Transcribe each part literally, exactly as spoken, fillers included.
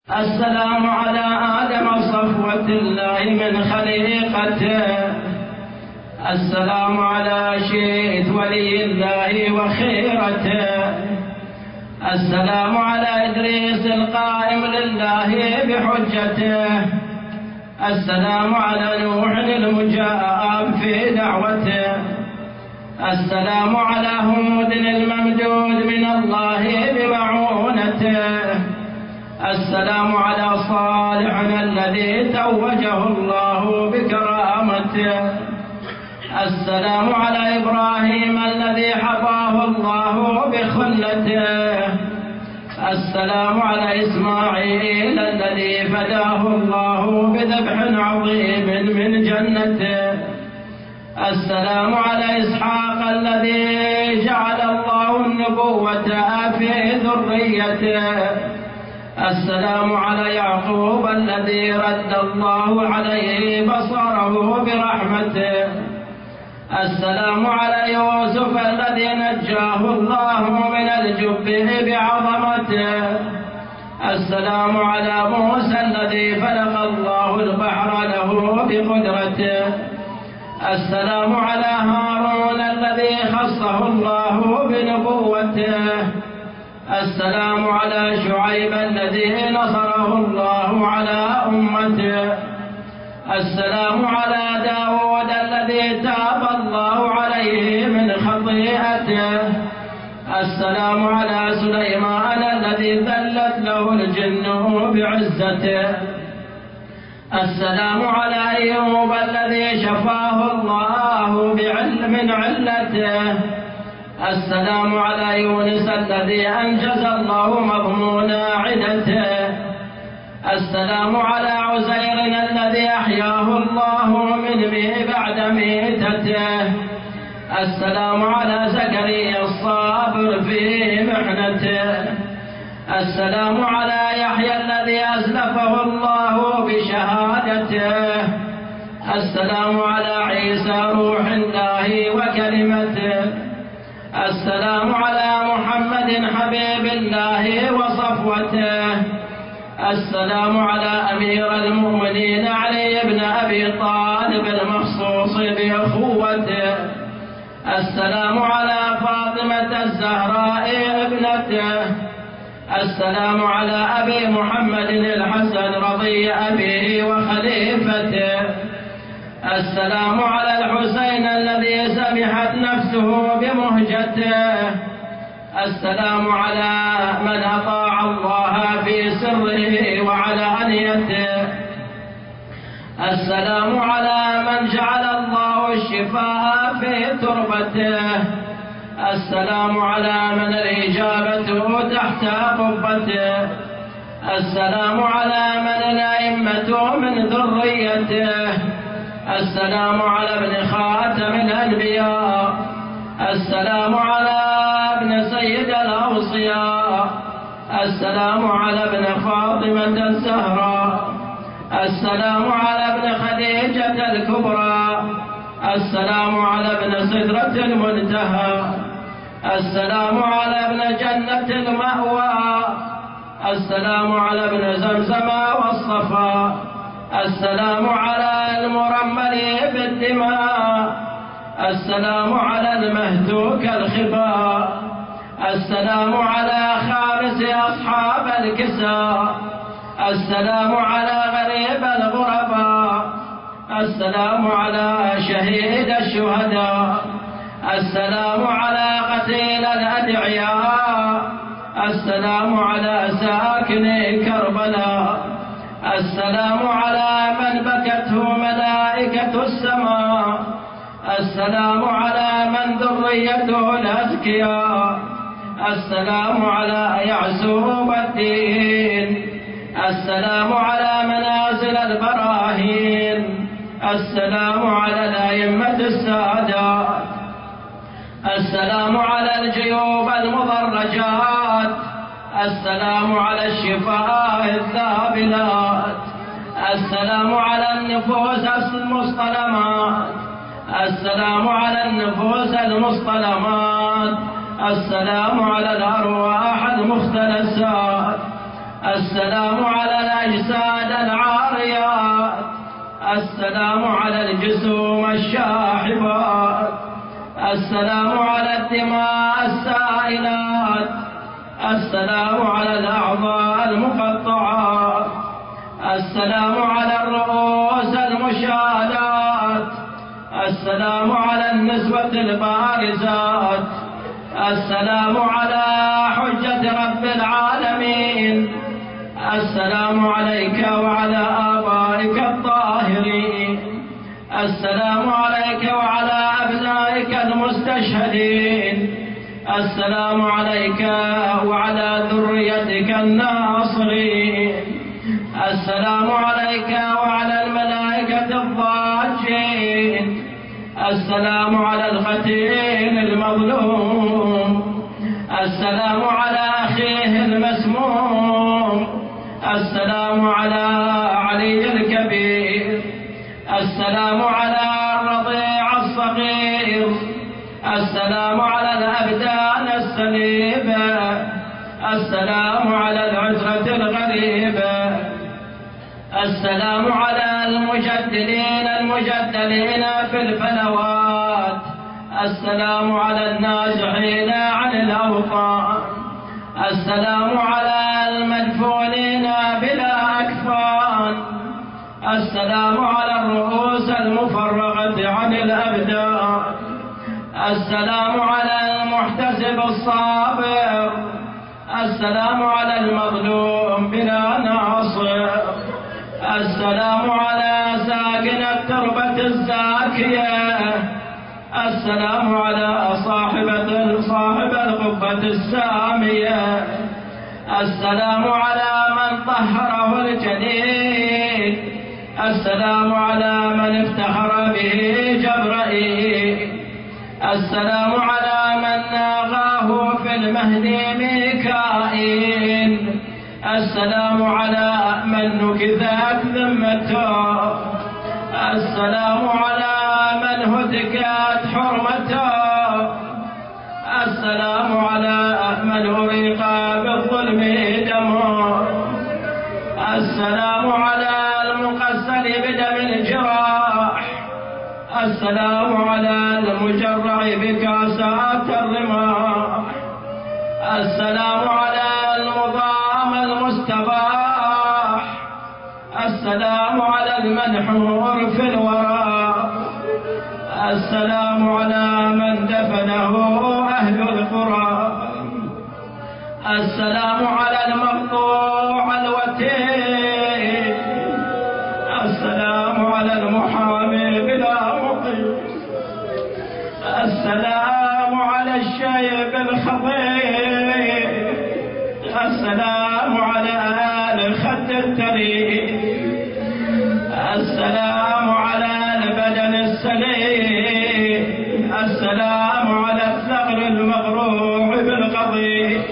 السلام على آدم صفوة الله من خليقته. السلام على شيث ولي الله وخيرته. السلام على إدريس القائم لله بحجته. السلام على نوح المجاب في دعوته. السلام على هود الممدود من الله بمعونته. السلام على صالح الذي توجه الله بكرامته. السلام على إبراهيم الذي حفاه الله بخلته. السلام على إسماعيل الذي فداه الله بذبح عظيم من جنته. السلام على إسحاق الذي جعل الله النبوة في ذريته. السلام على يعقوب الذي رد الله عليه بصره برحمته. السلام على يوسف الذي نجاه الله من الجب بعظمته. السلام على موسى الذي فلق الله البحر له بقدرته. السلام على هارون الذي خصه الله بنبوته. السلام على شعيب الذي نصره الله على أمته. السلام على داود الذي تاب الله عليه من خطيئته. السلام على سليمان الذي ذلت له الجن بعزته. السلام على أيوب الذي شفاه الله بعلم من علته. السلام على يونس الذي أنجز الله مضمون عدته. السلام على عزير الذي أحياه الله من بعد ميتته. السلام على زكريا الصابر في محنته. السلام على يحيى الذي أزلفه الله بشهادته. السلام على عيسى روح الله وكلمته. السلام على محمد حبيب الله وصفوته. السلام على أمير المؤمنين علي بن أبي طالب المخصوص بأخوته. السلام على فاطمة الزهراء ابنته. السلام على أبي محمد الحسن رضي أبيه وخليفته. السلام على الحسين الذي سمحت نفسه بمهجته. السلام على من أطاع الله في سره وعلانيته. السلام على من جعل الله الشفاء في تربته. السلام على من الإجابة تحت قبته. السلام على من الأئمة من ذريته. السلام على ابن خاتم الأنبياء. السلام على ابن سيد الأوصياء. السلام على ابن فاطمة الزهراء. السلام على ابن خديجة الكبرى. السلام على ابن سدرة المنتهى. السلام على ابن جنة المأوى. السلام على ابن زمزم والصفا. السلام على المرمل بالدماء. السلام على المهتوك الخباء. السلام على خامس أصحاب الكساء. السلام على غريب الغرباء. السلام على شهيد الشهداء. السلام على قتيل الأدعياء. السلام على ساكن كربلاء. السلام على من بكته ملائكة السماء. السلام على من ذريته الأزكياء. السلام على يعسوب الدين. السلام على منازل البراهين. السلام على الأئمة السادات. السلام على الجيوب المضرجات. السلام على الشفاء الذابلات. السلام على النفوس المصطلمات. السلام على النفوس المصطلمات. السلام على الأرواح المختلسات. السلام على السلام على الجسوم الشاحبات، السلام على الدماء السائلات، السلام على الأعضاء المقطعات، السلام على الرؤوس المشالات، السلام على النسوة البارزات، السلام على حجة رب العالمين، السلام عليك وعلى آبائك الطاهرين، السلام عليك وعلى أبنائك المستشهدين، السلام عليك وعلى ذريتك الناصرين، السلام عليك وعلى الملائكة الضاجين، السلام على القتيل المظلوم، السلام على أخيه المسموم، السلام على علي الكبير، السلام على الرضيع الصغير، السلام على الأبدان السليبة، السلام على العترة الغريبة، السلام على المجدلين المجدلين في الفلوات، السلام على النازحين عن الأوطان، السلام على المدفونين بلا أكفان، السلام على الرؤوس المفرغة عن الأبدان، السلام على المحتسب الصابر، السلام على المظلوم بلا ناصر، السلام على ساكن التربة الزاكية، السلام على صاحبة صاحب القبة السامية، السلام على من طهره الجليل، السلام على من افتخر به جبرائيل، السلام على من ناغاه في المهد ميكائيل، السلام على من نكثت ذمته، السلام على من هتكت حرمته، السلام على من أريق بالظلم دمه، السلام على المقسل بدم الجراح، السلام على المجرع بكاسات الرماح، السلام على المضام المستباح، السلام على المنحور في الورى، السلام على من دفنه أهل القرى، السلام على المقطوع الوتير، السلام على المحامي بلا مقيم، السلام على الشيب الخضير، السلام على آل خد التريم، السلام على البدن السليم، السلام على الثغر المغروع بالقضيب،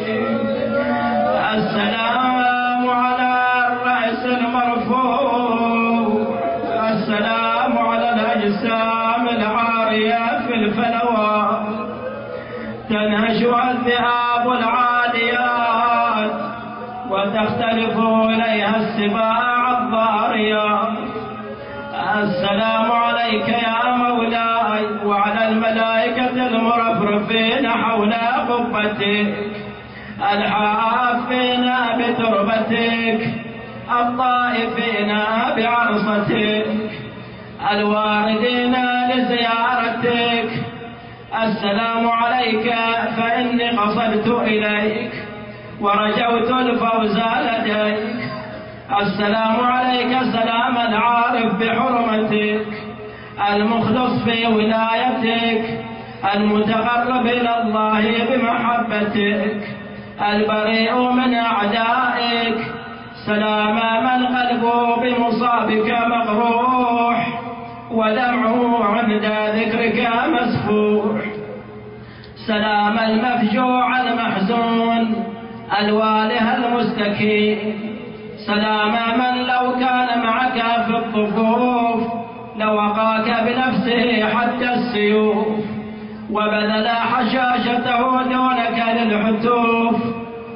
السلام على الرأس المرفوع، السلام على الأجسام العارية في الفلوات، تنهشها الذئاب العاليات وتختلف إليها السباع الضاريات، السلام عليك يا مولاي وعلى الملائكة المرفرفين حول قبتك، الحافين بتربتك، الطائفين بعرصتك، الواردين لزيارتك، السلام عليك فإني قصدت إليك ورجوت الفوز لديك، السلام عليك سلام العارف بحرمتك، المخلص في ولايتك، المتقرب إلى الله بمحبتك، البريء من أعدائك، سلام من قلبه بمصابك مقروح ودمعه عند ذكرك مسفوح، سلام المفجوع المحزون الواله المستكين، سلام من لو كان معك في الطفوف لوقاك بنفسه حتى السيوف وبذل حشاشته دونك للحتوف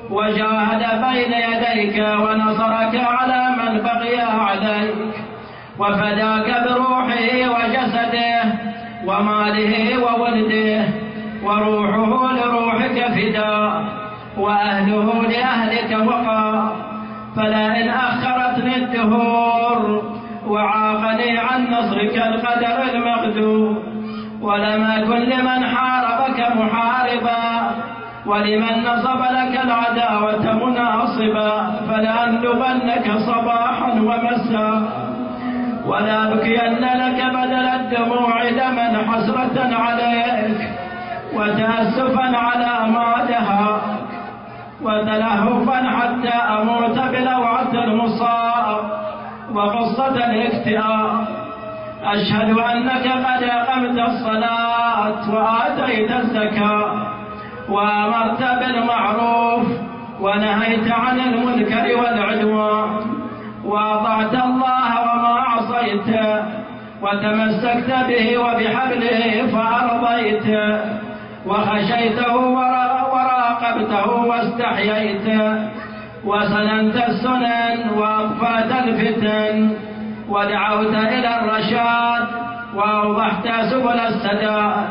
وجاهد بين يديك ونصرك على من بغي عليك، وفداك بروحه وجسده وماله وولده، وروحه لروحك فداء، وأهله لأهلك وقاء. فلئن أخرتني الدهور وعاقني عن نصرك القدر المقدور، ولم أكن لمن حاربك محاربا، ولمن نصب لك العداوة مناصبا، فلأندبنك صباحا ومساء، ولا بكين لك بدل الدموع دما حسرة عليك، وتأسفا على ما دهاك، وتلهفا حتى أموت بلوعة المصاب وقصة الاكتئاب. أشهد أنك قد أقمت الصلاة وآتيت الزكاة وأمرت بالمعروف ونهيت عن المنكر والعدوان، وأطعت الله وما عصيت، وتمسكت به وبحبله فأرضيت، وخشيته وراقبته واستحييت، وسننت السنن وأطفأت الفتن، ودعوت إلى الرشاد وأوضحت سبل السداد،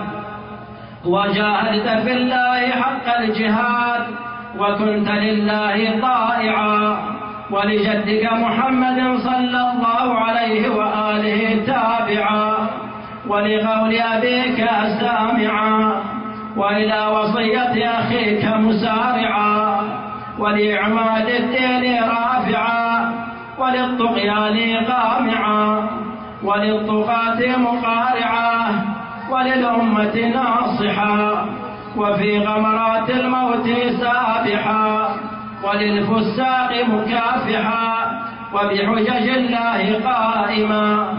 وجاهدت في الله حق الجهاد، وكنت لله طائعا ولجدك محمد صلى الله عليه وآله تابعا، ولقول أبيك سامعا، وإلى وصية أخيك مسارعا، ولإعماد الدين رافعا، وللطغيان قامعا، وللطغاة مقارعا، وللأمة ناصحا، وفي غمرات الموت سابحا، وللفساق مكافحا، وبحجج الله قائما،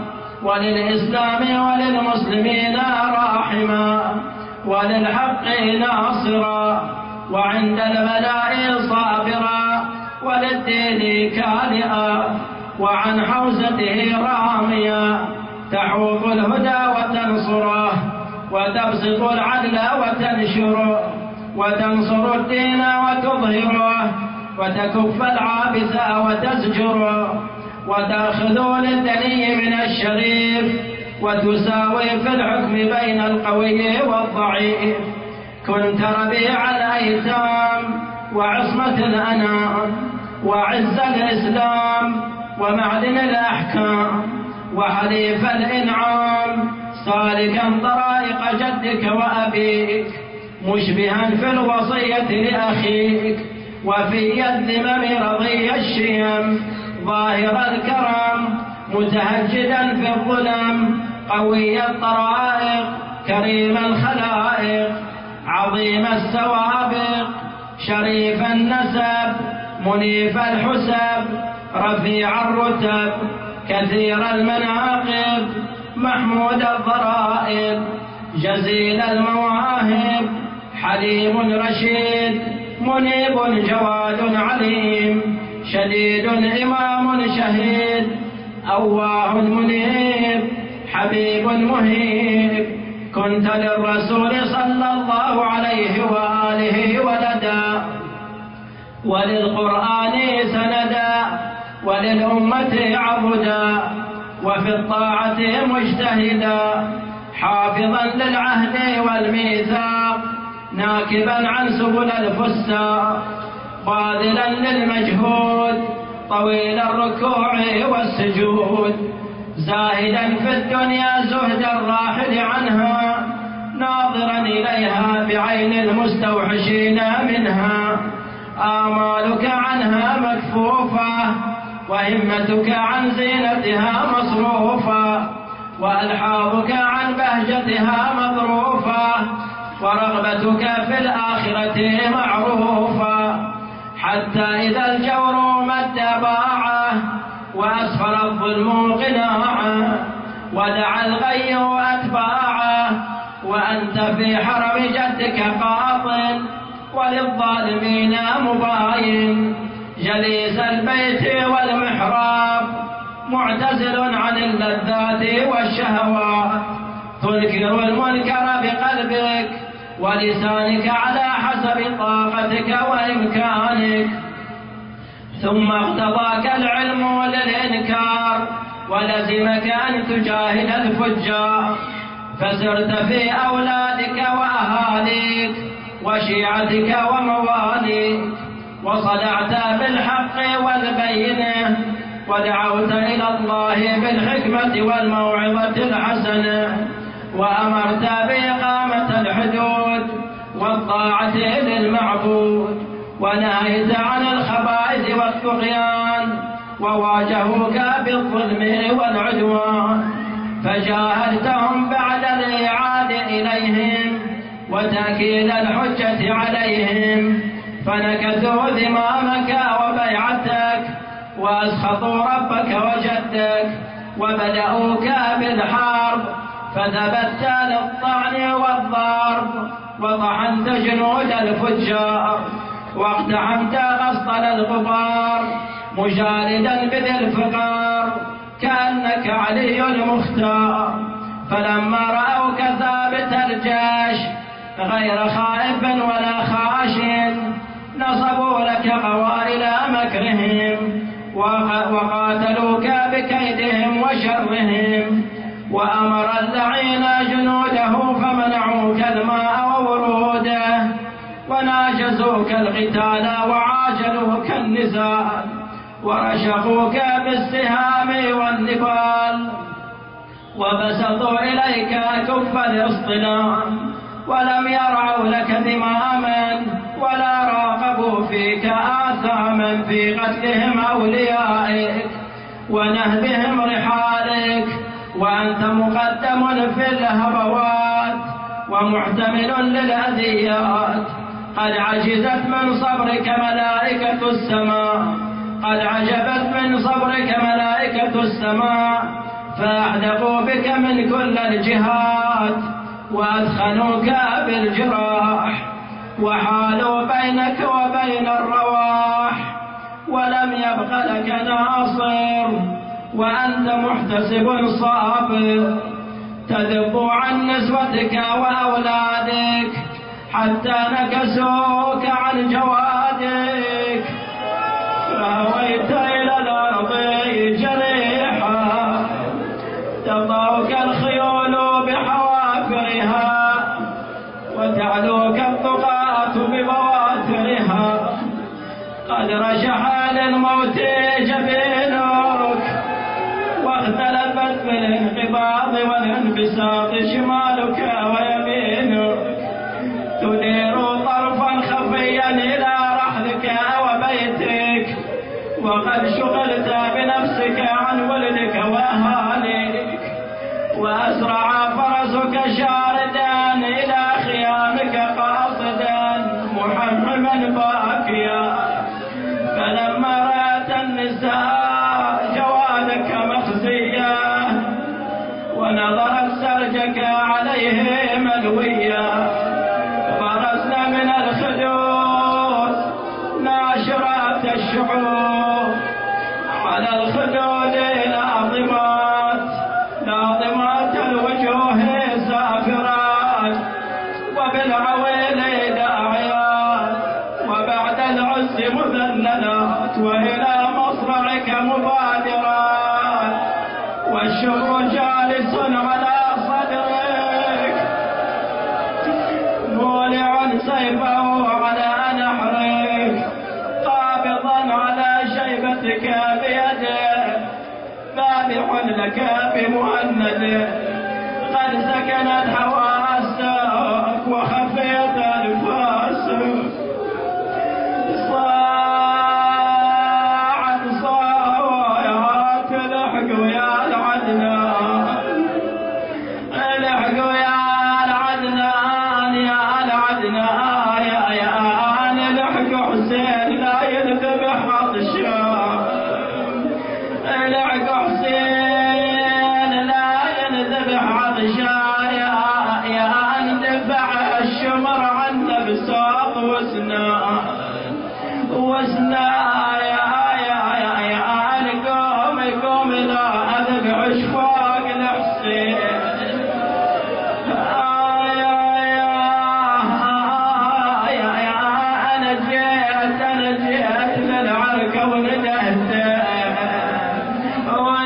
وللإسلام وللمسلمين راحما، وللحق ناصرا، وعند البلاء صابرا، وللدين كالئا، وعن حوزته راميا، تحوط الهدى وتنصره، وتبسط العدل وتنشره، وتنصر الدين وتظهره، وتكف العابث وتزجره، وتأخذ للدني من الشريف، وتساوي في الحكم بين القوي والضعيف. كنت ربيع الأيتام وعصمة الأنام، وعز الإسلام ومعدن الأحكام، وحليف الإنعام، سالكا طرائق جدك وأبيك، مشبها في الوصية لأخيك، وفي الذمم رضي الشيم، ظاهر الكرم متهجدا في الظلم، قوي الطرائق كريم الخلائق، عظيم السوابق شريف النسب، منيف الحسب رفيع الرتب، كثير المناقب محمود الضرائب، جزيل المواهب حليم رشيد، منيب جواد عليم، شديد إمام شهيد، أواه منيب حبيب مهيب. كنت للرسول صلى الله عليه وآله ولدا، وللقرآن سندا، وللأمة عبدا، وفي الطاعة مجتهدا، حافظا للعهد والميثاق، ناكبا عن سبل الفساق، باذلا للمجهود، طويل الركوع والسجود، زاهدا في الدنيا زهد الراحل عنها، ناظرا إليها بعين المستوحشين منها، آمالك عنها مكفوفة، وهمتك عن زينتها مصروفة، وألحاظك عن بهجتها مظروفة، ورغبتك في الآخرة معروفة، حتى إذا الجور مد باعه، وأسفر الظلم قناعا، ودعا الغي أتباعه، وأنت في حرم جدك قاطن، وللظالمين مباين، جليس البيت والمحراب، معتزل عن اللذات والشهوات، تنكر المنكر بقلبك ولسانك على حسب طاقتك وإمكانك، ثم اقتضاك العلم للإنكار، ولزمك أن تجاهد الفجار، فسرت في أولادك وأهاليك وشيعتك ومواليك، وصدعت بالحق والبينة، ودعوت إلى الله بالحكمة والموعظة الحسنة، وأمرت بإقامة الحدود والطاعة للمعبود، ونهيت عن الخبائث والطغيان، وواجهوك بالظلم والعدوان، فجاهدتهم بعد الإعاد إليهم وتأكيد الحجة عليهم، فنكثوا ذمامك وبيعتك، وأسخطوا ربك وجدك، وبدأوك بالحرب، فثبت للطعن والضرب، وطحنت جنود الفجار، واقتحمت غسطل الغبار، مجالدا بذي الفقار، كأنك علي المختار. فلما رأوك ثابت الجيش غير خائف ولا خاش، نصبوا لك قوائل مكرهم، وقاتلوك بكيدهم وشرهم، وأمر اللعين جنوده فمنعوك الماء ووروده، وناجزوك القتال وعاجلوك النزال، ورشقوك بالسهام والنبال، وبسطوا إليك كف الاصطنام، ولم يرعوا لك ذماما، ولا راقبوا فيك آثاما في قتلهم أوليائك ونهبهم رحالك، وأنت مقدم في الهبوات ومحتمل للأذيات. قد عجزت من صبرك ملائكة السماء قد عجبت من صبرك ملائكة السماء، فأحدقوا بك من كل الجهات، وأدخنوك بالجراح، وحالوا بينك وبين الرواح، ولم يبق لك ناصر، وأنت محتسب صابر، تذب عن نسوتك وأولادك حتى نكسوك عن جوادك، فهويت إلى الأرض جريحا، تضعك الخيول بحوافرها، وتعلوك الطغاة ببواترها. قد رشح للموت جبينك، واختلفت بالانقباض والانبساط شمالك ويمينك، تدير طرفا خفيا إلى رحلك وبيتك، وقد شغلت بنفسك عن ولدك وأهاليك، وأسرع فرسك شاردا إلى خيامك قاصدا محمما باكيا. فلما رأت النساء جوادك مخزيا، ونظرت سرجك عليه ملويا، برزن من الخدود ناشرات الشعور، على الخدود ناظمات ناظمات الوجوه سافرات، وبالعويل داعيات، وبعد العز مذللات، وإلى مصرعك مبادرات، والشر جالس على صدرك، مولع سيفه على نحرك، قابضا على شيبتك بيده، ذابح لك بمهند. قد سكنت حواسك وخفيت انفاسك، صاعت صاوات الحقوا يا العدنان، الحقوا يا العدنان يا العدنان يا يا الحقوا حسين لا يذبح عطشان، الحقوا حسين لا ينذبح عطشان، يا يا اندفع الشمر عنا بساط وسنا وسنا، يا يا يا يا القوم قوم لا اذبح شفاق الحسين، أنا جيت للعركة وندهت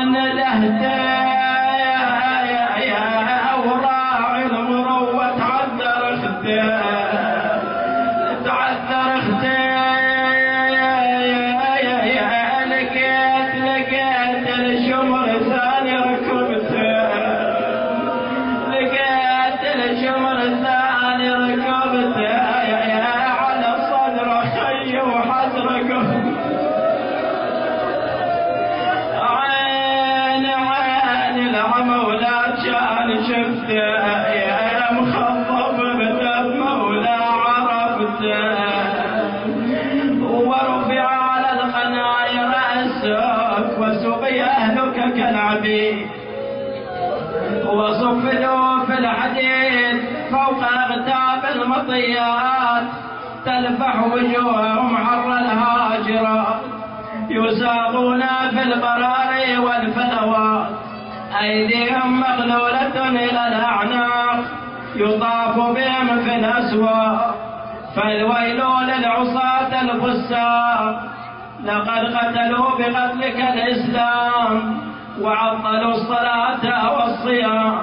وصفدوا في الحديد فوق أغتاب المطيات تلفح وجوههم حر الهاجرة يساقون في البراري والفلوات أيديهم مغلولة إلى الأعناق يطاف بهم في الأسواق فالويل للعصاة الفساق لقد قتلوا بقتلك الإسلام وعطلوا الصلاة والصيام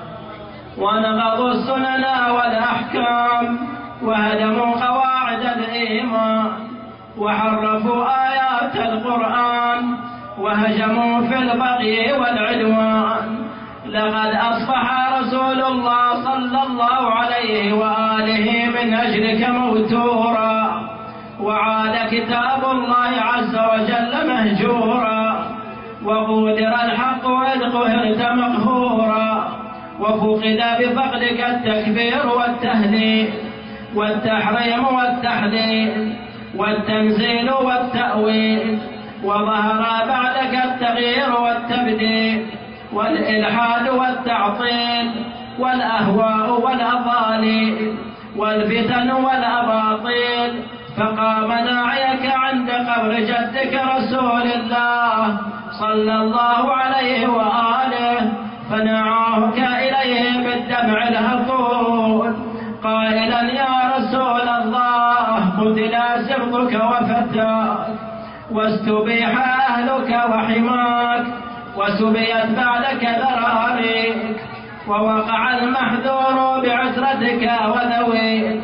ونقضوا السنن والأحكام وهدموا قواعد الإيمان وحرفوا آيات القرآن وهجموا في البغي والعدوان. لقد أصبح رسول الله صلى الله عليه وآله من أجلك موتورا وعاد كتاب الله عز وجل مهجورا وقدر الحق إذ قهرت مقهورا وفقد بفقدك التكبير والتهليل والتحريم والتحليل والتنزيل والتأويل وظهر بعدك التغيير والتبديل والإلحاد والتعطيل والأهواء والأضاليل والفتن والأباطيل فقام ناعيك عند قبر جدك رسول الله صلى الله عليه وآله فنعاهك إليه بالدمع الهطول قائلا يا رسول الله قتل سرطك وفتاك واستبيح أهلك وحماك وسبيت بعدك ذراريك ووقع المحذور بعسرتك وذويك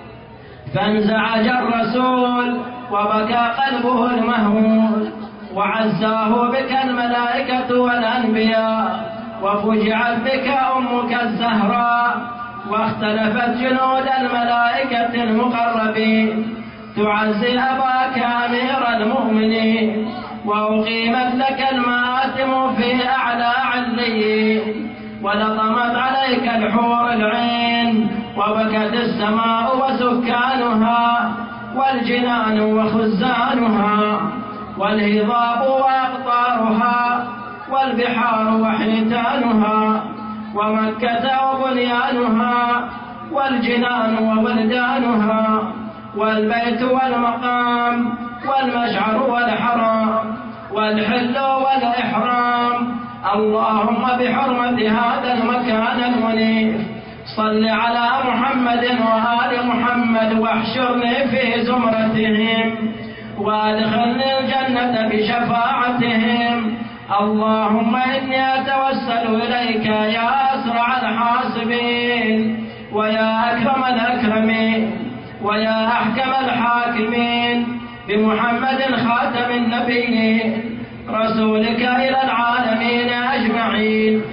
فانزعج الرسول وبكى قلبه المهمول وعزاه بك الملائكة والأنبياء وفجعت بك أمك الزهراء واختلفت جنود الملائكة المقربين تعزي أباك أمير المؤمنين وأقيمت لك المآتم في أعلى عليين ولطمت عليك الحور العين وبكت السماء وسكانها والجنان وخزانها والهضاب وأقطارها والبحار وحيتانها ومكة وبنيانها والجنان وولدانها والبيت والمقام والمشعر والحرام والحل والإحرام. اللهم بحرمة هذا المكان المنيف صل على محمد وآل محمد واحشرني في زمرتهم وادخلني الجنة بشفاعتهم. اللهم إني أتوسل إليك يا أسرع الحاسبين ويا أكرم الأكرمين ويا أحكم الحاكمين بمحمد خاتم النبيين رسولك إلى العالمين أجمعين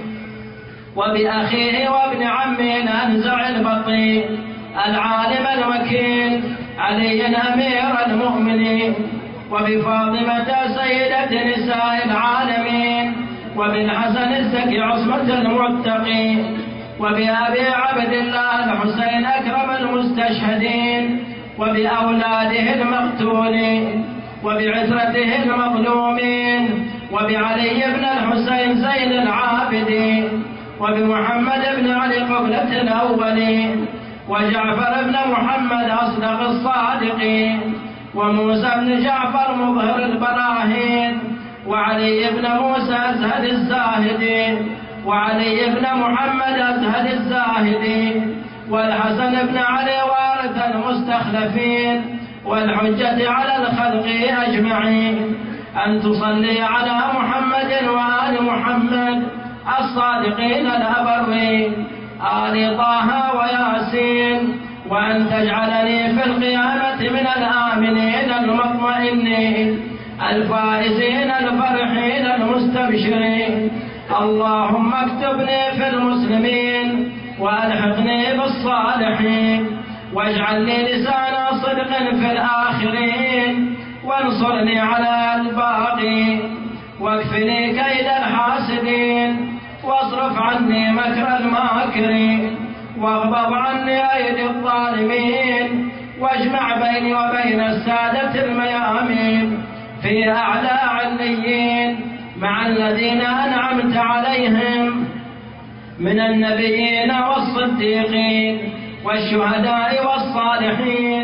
وبأخيه وابن عمه الأنزع البطين العالم المكين علي أمير المؤمنين وبفاطمة سيدة نساء العالمين وبالحسن الزكي عصمة المتقين وبأبي عبد الله الحسين أكرم المستشهدين وبأولاده المقتولين وبعترته المظلومين وبعلي بن الحسين زين العابدين وبمحمد بن علي قبلة الأولين وجعفر بن محمد أصدق الصادقين وموسى بن جعفر مظهر البراهين وعلي بن موسى أزهد الزاهدين وعلي بن محمد أزهد الزاهدين والحسن بن علي وارث المستخلفين والحجة على الخلق أجمعين أن تصلي على محمد وآل محمد الصادقين الأبرين آل طه وياسين، وأن تجعلني في القيامة من الآمنين المطمئنين الفائزين الفرحين المستبشرين. اللهم اكتبني في المسلمين وألحقني بالصالحين، واجعل لي لسان صدق في الآخرين، وانصرني على الباقين، واكفني كيد الحاسدين، واصرف عني مكر الماكرين، واغضب عني أيدي الظالمين، واجمع بيني وبين السادة الميامين في أعلى عليين مع الذين أنعمت عليهم من النبيين والصديقين والشهداء والصالحين